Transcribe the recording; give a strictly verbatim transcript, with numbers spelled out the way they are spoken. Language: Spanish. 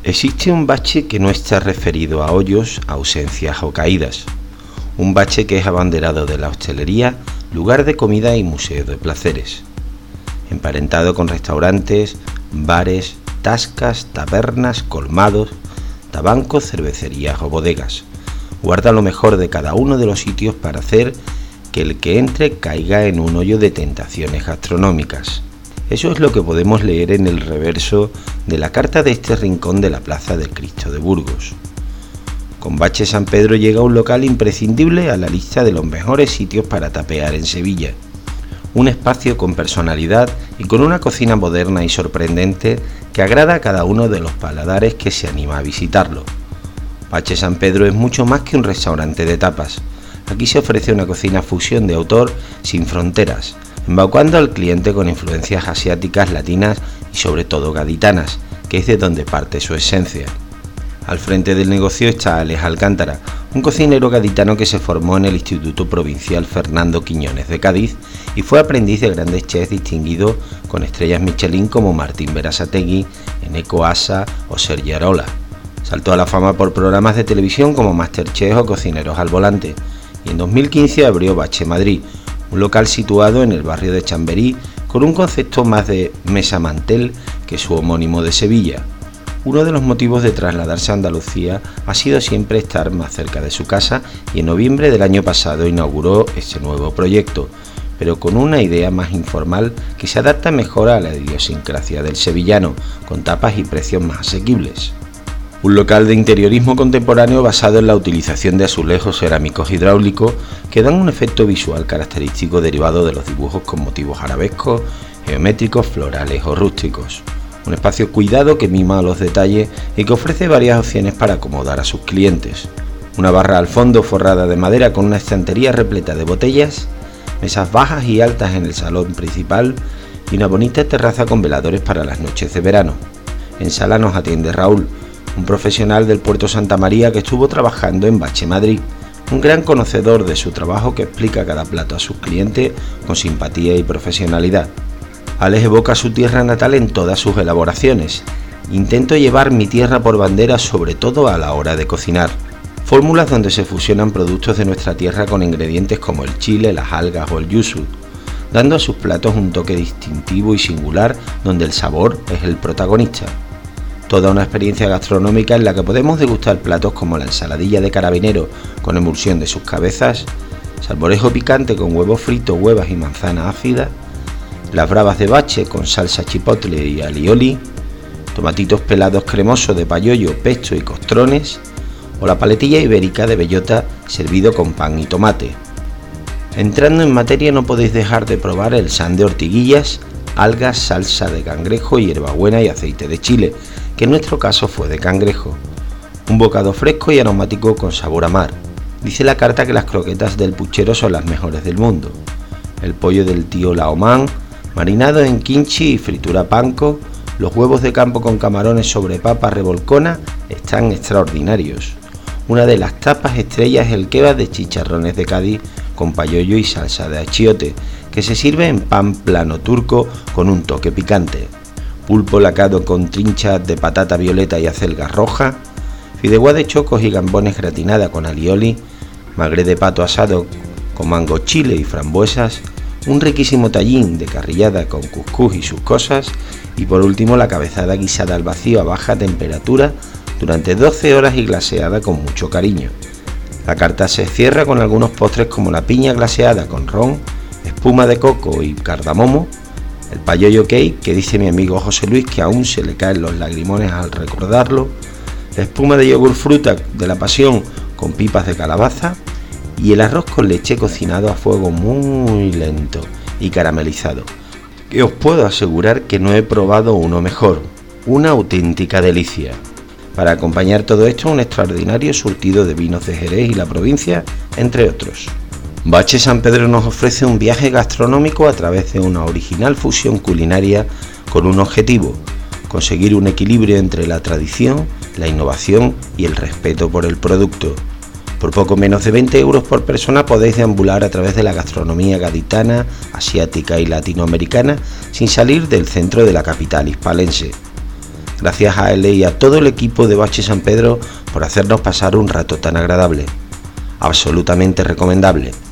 Existe un bache que no está referido a hoyos, ausencias o caídas. Un bache que es abanderado de la hostelería, lugar de comida y museo de placeres. Emparentado con restaurantes, bares, tascas, tabernas, colmados, tabancos, cervecerías o bodegas. Guarda lo mejor de cada uno de los sitios para hacer que el que entre caiga en un hoyo de tentaciones gastronómicas. Eso es lo que podemos leer en el reverso de la carta de este rincón de la Plaza del Cristo de Burgos. Con Bache San Pedro llega un local imprescindible a la lista de los mejores sitios para tapear en Sevilla. Un espacio con personalidad y con una cocina moderna y sorprendente que agrada a cada uno de los paladares que se anima a visitarlo. Bache San Pedro es mucho más que un restaurante de tapas. Aquí se ofrece una cocina fusión de autor sin fronteras, embaucando al cliente con influencias asiáticas, latinas y sobre todo gaditanas, que es de donde parte su esencia. Al frente del negocio está Alex Alcántara, un cocinero gaditano que se formó en el Instituto Provincial Fernando Quiñones de Cádiz y fue aprendiz de grandes chefs distinguidos con estrellas Michelin como Martín Berasategui, Eneko Asa o Sergio Arola. Saltó a la fama por programas de televisión como Masterchef o Cocineros al Volante, y en dos mil quince abrió Bache Madrid, un local situado en el barrio de Chamberí con un concepto más de mesa-mantel que su homónimo de Sevilla. Uno de los motivos de trasladarse a Andalucía ha sido siempre estar más cerca de su casa y en noviembre del año pasado inauguró este nuevo proyecto, pero con una idea más informal que se adapta mejor a la idiosincrasia del sevillano, con tapas y precios más asequibles. Un local de interiorismo contemporáneo basado en la utilización de azulejos cerámicos hidráulicos que dan un efecto visual característico derivado de los dibujos con motivos arabescos, geométricos, florales o rústicos. Un espacio cuidado que mima los detalles y que ofrece varias opciones para acomodar a sus clientes. Una barra al fondo forrada de madera con una estantería repleta de botellas, mesas bajas y altas en el salón principal y una bonita terraza con veladores para las noches de verano. En sala nos atiende Raúl, un profesional del Puerto Santa María que estuvo trabajando en Bache Madrid, un gran conocedor de su trabajo que explica cada plato a sus clientes con simpatía y profesionalidad. Alex evoca su tierra natal en todas sus elaboraciones. Intento llevar mi tierra por bandera sobre todo a la hora de cocinar. Fórmulas donde se fusionan productos de nuestra tierra con ingredientes como el chile, las algas o el yuzu, dando a sus platos un toque distintivo y singular donde el sabor es el protagonista. Toda una experiencia gastronómica en la que podemos degustar platos como la ensaladilla de carabinero con emulsión de sus cabezas, salmorejo picante con huevo frito, huevas y manzana ácida, las bravas de Bache con salsa chipotle y alioli, tomatitos pelados cremosos de payollo, pesto y costrones, o la paletilla ibérica de bellota servido con pan y tomate. Entrando en materia no podéis dejar de probar el san de ortiguillas, algas, salsa de cangrejo, hierbabuena y aceite de chile, que en nuestro caso fue de cangrejo. Un bocado fresco y aromático con sabor a mar. Dice la carta que las croquetas del puchero son las mejores del mundo. El pollo del tío Laomán, marinado en kimchi y fritura panko, los huevos de campo con camarones sobre papa revolcona están extraordinarios. Una de las tapas estrellas es el kebab de chicharrones de Cádiz con payollo y salsa de achiote, que se sirve en pan plano turco con un toque picante. Pulpo lacado con trinchas de patata violeta y acelga roja, fideuá de chocos y gambones gratinada con alioli, magre de pato asado con mango chile y frambuesas, un riquísimo tallín de carrillada con cuscús y sus cosas y por último la cabezada guisada al vacío a baja temperatura durante doce horas y glaseada con mucho cariño. La carta se cierra con algunos postres como la piña glaseada con ron, espuma de coco y cardamomo, el payollo cake, que dice mi amigo José Luis que aún se le caen los lagrimones al recordarlo, la espuma de yogur fruta de la pasión con pipas de calabaza y el arroz con leche cocinado a fuego muy lento y caramelizado, que os puedo asegurar que no he probado uno mejor, una auténtica delicia. Para acompañar todo esto, un extraordinario surtido de vinos de Jerez y la provincia, entre otros. Bache San Pedro nos ofrece un viaje gastronómico a través de una original fusión culinaria con un objetivo: conseguir un equilibrio entre la tradición, la innovación y el respeto por el producto. Por poco menos de veinte euros por persona podéis deambular a través de la gastronomía gaditana, asiática y latinoamericana sin salir del centro de la capital hispalense. Gracias a él y a todo el equipo de Bache San Pedro por hacernos pasar un rato tan agradable. Absolutamente recomendable.